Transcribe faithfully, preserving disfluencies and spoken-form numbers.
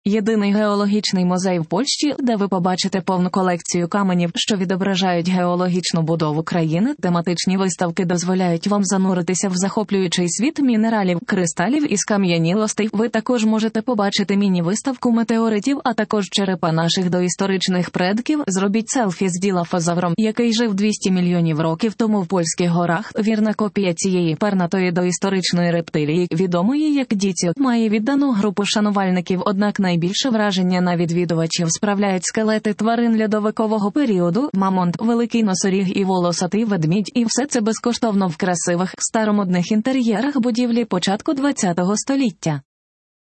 Єдиний геологічний музей в Польщі, де ви побачите повну колекцію каменів, що відображають геологічну будову країни. Тематичні виставки дозволяють вам зануритися в захоплюючий світ мінералів, кристалів і скам'янілостей. Ви також можете побачити міні-виставку метеоритів, а також черепа наших доісторичних предків. Зробіть селфі з ділафозавром, який жив двісті мільйонів років тому в польських горах. Вірна копія цієї пернатої доісторичної рептилії, відомої як діціо, має віддану групу шанувальників, однак найбільше враження на відвідувачів справляють скелети тварин льодовикового періоду, мамонт, великий носоріг і волосатий ведмідь, і все це безкоштовно в красивих, старомодних інтер'єрах будівлі початку ХХ століття.